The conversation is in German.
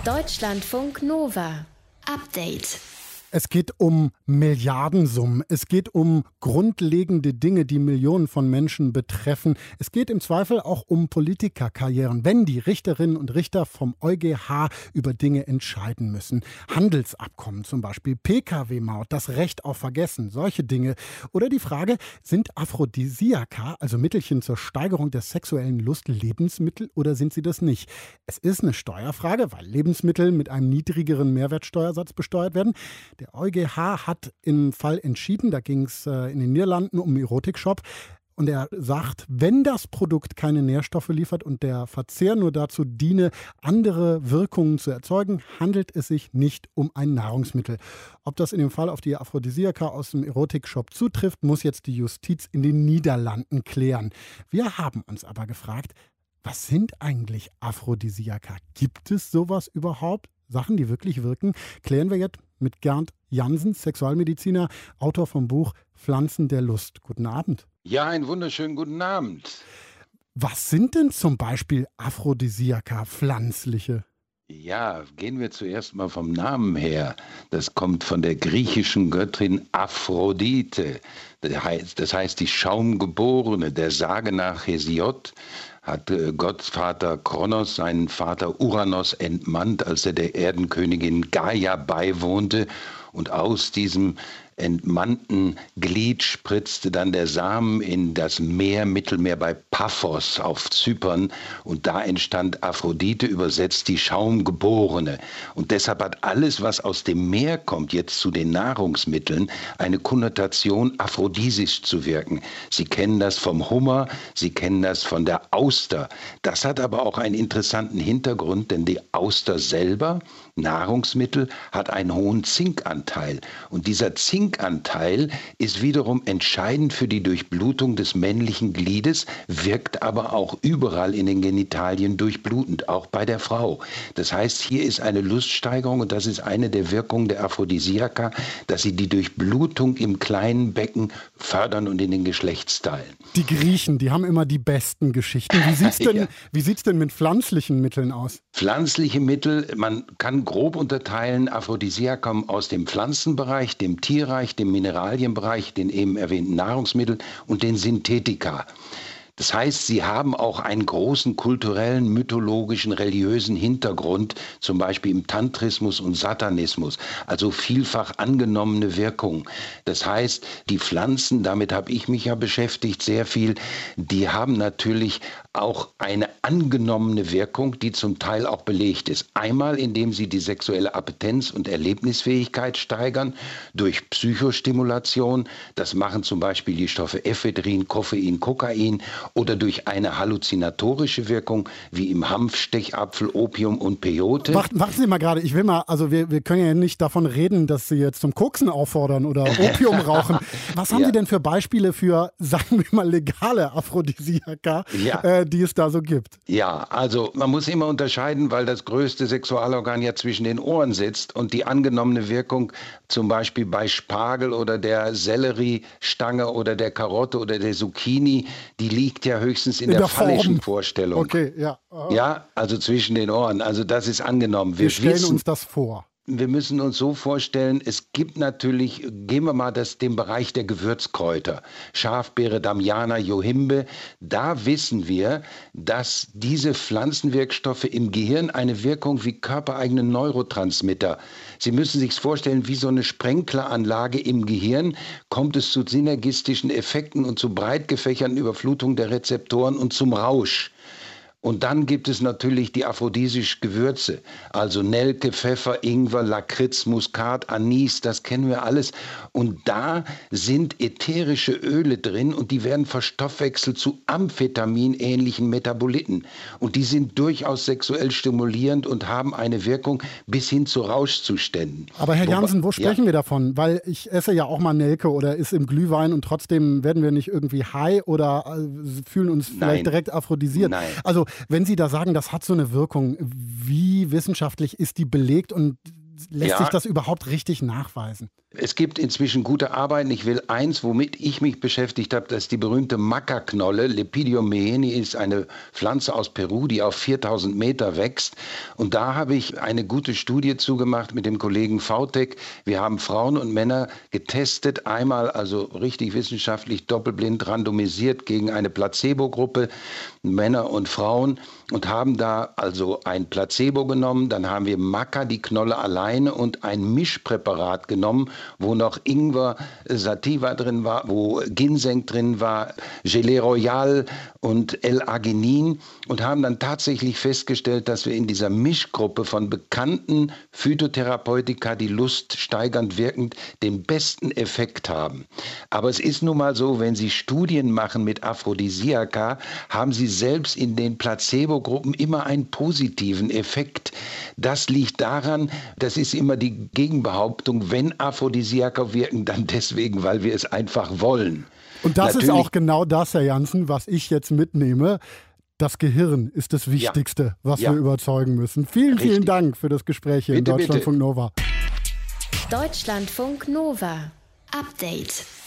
Deutschlandfunk Nova. Update. Es geht um Milliardensummen. Es geht um grundlegende Dinge, die Millionen von Menschen betreffen. Es geht im Zweifel auch um Politikerkarrieren, wenn die Richterinnen und Richter vom EuGH über Dinge entscheiden müssen. Handelsabkommen zum Beispiel, Pkw-Maut, das Recht auf Vergessen, solche Dinge. Oder die Frage, sind Aphrodisiaka, also Mittelchen zur Steigerung der sexuellen Lust, Lebensmittel oder sind sie das nicht? Es ist eine Steuerfrage, weil Lebensmittel mit einem niedrigeren Mehrwertsteuersatz besteuert werden. Der EuGH hat im Fall entschieden, da ging es in den Niederlanden um einen Erotikshop. Und er sagt, wenn das Produkt keine Nährstoffe liefert und der Verzehr nur dazu diene, andere Wirkungen zu erzeugen, handelt es sich nicht um ein Nahrungsmittel. Ob das in dem Fall auf die Aphrodisiaka aus dem Erotikshop zutrifft, muss jetzt die Justiz in den Niederlanden klären. Wir haben uns aber gefragt, was sind eigentlich Aphrodisiaka? Gibt es sowas überhaupt? Sachen, die wirklich wirken, klären wir jetzt mit Gerndt Jansen, Sexualmediziner, Autor vom Buch Pflanzen der Lust. Guten Abend. Ja, einen wunderschönen guten Abend. Was sind denn zum Beispiel Aphrodisiaka, pflanzliche? Ja, gehen wir zuerst mal vom Namen her. Das kommt von der griechischen Göttin Aphrodite. Das heißt die Schaumgeborene. Der Sage nach Hesiod hat Gottvater Kronos seinen Vater Uranos entmannt, als er der Erdenkönigin Gaia beiwohnte. Und aus diesem entmannten Glied spritzte dann der Samen in das Meer, Mittelmeer bei Paphos auf Zypern. Und da entstand Aphrodite, übersetzt die Schaumgeborene. Und deshalb hat alles, was aus dem Meer kommt, jetzt zu den Nahrungsmitteln, eine Konnotation, aphrodisisch zu wirken. Sie kennen das vom Hummer, Sie kennen das von der Auster. Das hat aber auch einen interessanten Hintergrund, denn die Auster selber, Nahrungsmittel, hat einen hohen Zinkanteil. Und dieser Zinkanteil ist wiederum entscheidend für die Durchblutung des männlichen Gliedes, wirkt aber auch überall in den Genitalien durchblutend, auch bei der Frau. Das heißt, hier ist eine Luststeigerung und das ist eine der Wirkungen der Aphrodisiaka, dass sie die Durchblutung im kleinen Becken fördern und in den Geschlechtsteilen. Die Griechen, die haben immer die besten Geschichten. Wie sieht's denn mit pflanzlichen Mitteln aus? Pflanzliche Mittel, man kann grob unterteilen Aphrodisiaka aus dem Pflanzenbereich, dem Tierreich, dem Mineralienbereich, den eben erwähnten Nahrungsmitteln und den Synthetika. Das heißt, sie haben auch einen großen kulturellen, mythologischen, religiösen Hintergrund, zum Beispiel im Tantrismus und Satanismus, also vielfach angenommene Wirkung. Das heißt, die Pflanzen, damit habe ich mich ja beschäftigt, sehr viel, die haben natürlich auch eine angenommene Wirkung, die zum Teil auch belegt ist. Einmal, indem sie die sexuelle Appetenz und Erlebnisfähigkeit steigern, durch Psychostimulation, das machen zum Beispiel die Stoffe Ephedrin, Koffein, Kokain, oder durch eine halluzinatorische Wirkung, wie im Hanfstechapfel, Opium und Peyote. Warten Sie mal gerade, wir können ja nicht davon reden, dass Sie jetzt zum Koksen auffordern oder Opium rauchen. Was haben Sie denn für Beispiele für, sagen wir mal, legale Aphrodisiaka, die es da so gibt? Ja, also man muss immer unterscheiden, weil das größte Sexualorgan ja zwischen den Ohren sitzt und die angenommene Wirkung zum Beispiel bei Spargel oder der Selleriestange oder der Karotte oder der Zucchini, die liegt ja höchstens in der phallischen Vorstellung. Okay, ja. Ja, also zwischen den Ohren. Also das ist angenommen. Wir stellen uns das vor. Wir müssen uns so vorstellen, es gibt natürlich, gehen wir mal den Bereich der Gewürzkräuter, Schafbeere, Damiana, Johimbe, da wissen wir, dass diese Pflanzenwirkstoffe im Gehirn eine Wirkung wie körpereigene Neurotransmitter. Sie müssen sich vorstellen, wie so eine Sprenkleranlage im Gehirn kommt es zu synergistischen Effekten und zu breit gefächerten Überflutungen der Rezeptoren und zum Rausch. Und dann gibt es natürlich die aphrodisischen Gewürze, also Nelke, Pfeffer, Ingwer, Lakritz, Muskat, Anis, das kennen wir alles. Und da sind ätherische Öle drin und die werden verstoffwechselt zu Amphetamin-ähnlichen Metaboliten. Und die sind durchaus sexuell stimulierend und haben eine Wirkung bis hin zu Rauschzuständen. Aber Herr Jansen, wo sprechen wir davon? Weil ich esse ja auch mal Nelke oder ist im Glühwein und trotzdem werden wir nicht irgendwie high oder fühlen uns vielleicht direkt aphrodisiert. Nein. Also wenn Sie da sagen, das hat so eine Wirkung, wie wissenschaftlich ist die belegt und lässt sich das überhaupt richtig nachweisen? Es gibt inzwischen gute Arbeiten. Ich will eins, womit ich mich beschäftigt habe, das ist die berühmte Maca-Knolle. Lepidium meheni ist eine Pflanze aus Peru, die auf 4000 Meter wächst. Und da habe ich eine gute Studie zugemacht mit dem Kollegen Vautek. Wir haben Frauen und Männer getestet, einmal also richtig wissenschaftlich doppelblind randomisiert gegen eine Placebo-Gruppe, Männer und Frauen, und haben da also ein Placebo genommen. Dann haben wir Maca, die Knolle alleine, und ein Mischpräparat genommen, wo noch Ingwer, Sativa drin war, wo Ginseng drin war, Gelée Royale und L-Arginin, und haben dann tatsächlich festgestellt, dass wir in dieser Mischgruppe von bekannten Phytotherapeutika, die luststeigernd wirkend, den besten Effekt haben. Aber es ist nun mal so, wenn Sie Studien machen mit Aphrodisiaka, haben Sie selbst in den Placebo-Gruppen immer einen positiven Effekt. Das liegt daran, das ist immer die Gegenbehauptung, wenn Aphrodisiaka wirken, dann deswegen, weil wir es einfach wollen. Und das ist auch genau das, Herr Janssen, was ich jetzt mitnehme. Das Gehirn ist das Wichtigste, was wir überzeugen müssen. Vielen Dank für das Gespräch hier in Deutschlandfunk Nova. Deutschlandfunk Nova. Update.